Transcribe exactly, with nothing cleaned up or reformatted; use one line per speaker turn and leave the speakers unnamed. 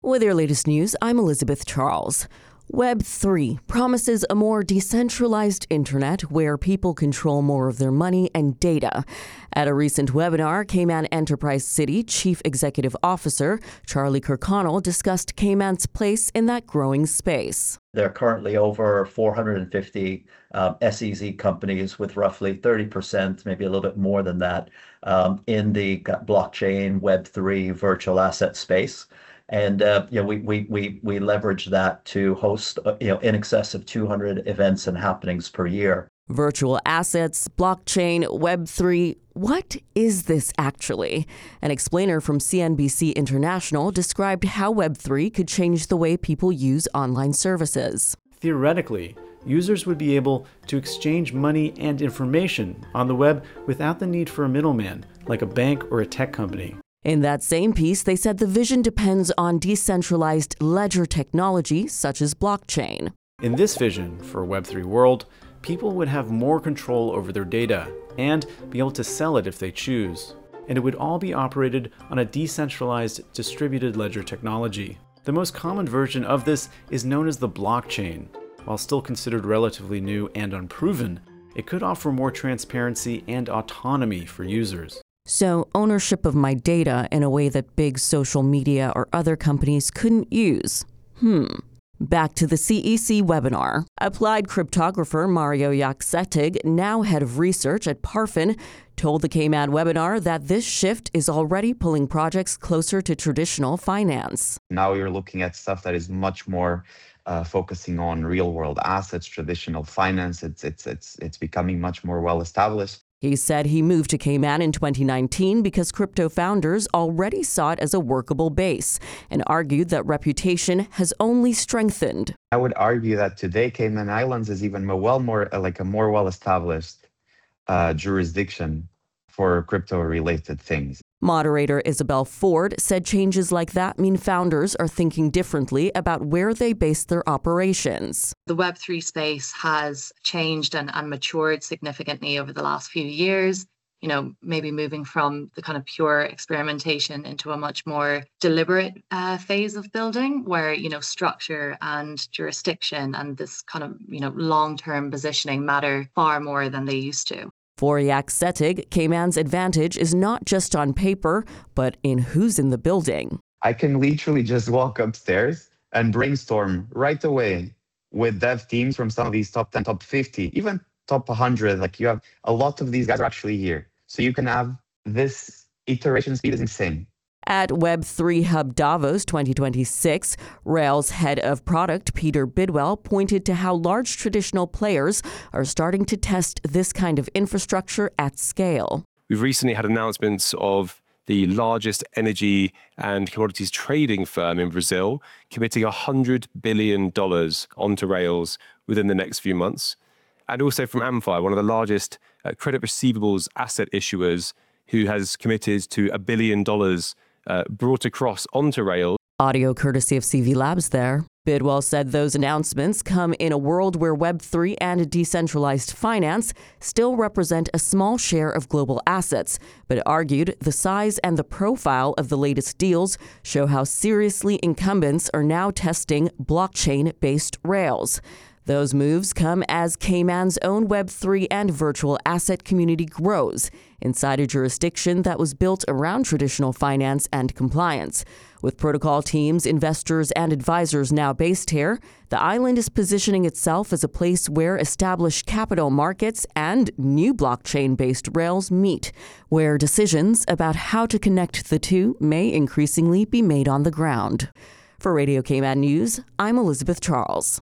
With your latest news, I'm Elizabeth Charles. Web three promises a more decentralized internet where people control more of their money and data. At a recent webinar, Cayman Enterprise City Chief Executive Officer Charlie Kirkconnell discussed Cayman's place in that growing space.
There are currently over four hundred fifty um, S E Z companies with roughly thirty percent, maybe a little bit more than that, um, in the blockchain, Web three, virtual asset space. And uh, you know, we, we we we leverage that to host uh, you know in excess of two hundred events and happenings per year.
Virtual assets, blockchain, Web three. What is this actually? An explainer from C N B C International described how Web three could change the way people use online services.
Theoretically, users would be able to exchange money and information on the web without the need for a middleman, like a bank or a tech company.
In that same piece, they said the vision depends on decentralized ledger technology such as blockchain.
In this vision for a Web three world, people would have more control over their data and be able to sell it if they choose. And it would all be operated on a decentralized distributed ledger technology. The most common version of this is known as the blockchain. While still considered relatively new and unproven, it could offer more transparency and autonomy for users.
So ownership of my data in a way that big social media or other companies couldn't use. Hmm. Back to the C E C webinar. Applied cryptographer Mario Yaksetig, now head of research at Parfin, told the Cayman webinar that this shift is already pulling projects closer to traditional finance.
Now you're looking at stuff that is much more uh, focusing on real-world assets, traditional finance. It's it's it's it's becoming much more well-established.
He said he moved to Cayman in twenty nineteen because crypto founders already saw it as a workable base and argued that reputation has only strengthened.
I would argue that today Cayman Islands is even more, well more like a more well-established uh, jurisdiction for crypto-related things.
Moderator Isabel Ford said changes like that mean founders are thinking differently about where they base their operations.
The Web three space has changed and, and matured significantly over the last few years. You know, maybe moving from the kind of pure experimentation into a much more deliberate uh, phase of building where, you know, structure and jurisdiction and this kind of, you know, long-term positioning matter far more than they used to.
For Yaksetig, Cayman's advantage is not just on paper, but in who's in the building.
I can literally just walk upstairs and brainstorm right away with dev teams from some of these top ten, top fifty, even top one hundred. Like you have a lot of these guys are actually here. So you can have this iteration speed is insane.
At Web three Hub Davos twenty twenty-six, Rails head of product Peter Bidwell pointed to how large traditional players are starting to test this kind of infrastructure at scale.
We've recently had announcements of the largest energy and commodities trading firm in Brazil committing one hundred billion dollars onto Rails within the next few months. And also from Amfi, one of the largest uh, credit receivables asset issuers, who has committed to a billion dollars Uh, brought across onto Rails.
Audio courtesy of C V Labs there. Bidwell said those announcements come in a world where Web three and decentralized finance still represent a small share of global assets, but argued the size and the profile of the latest deals show how seriously incumbents are now testing blockchain-based Rails. Those moves come as Cayman's own Web three and virtual asset community grows inside a jurisdiction that was built around traditional finance and compliance. With protocol teams, investors, and advisors now based here, the island is positioning itself as a place where established capital markets and new blockchain-based rails meet, where decisions about how to connect the two may increasingly be made on the ground. For Radio Cayman News, I'm Elizabeth Charles.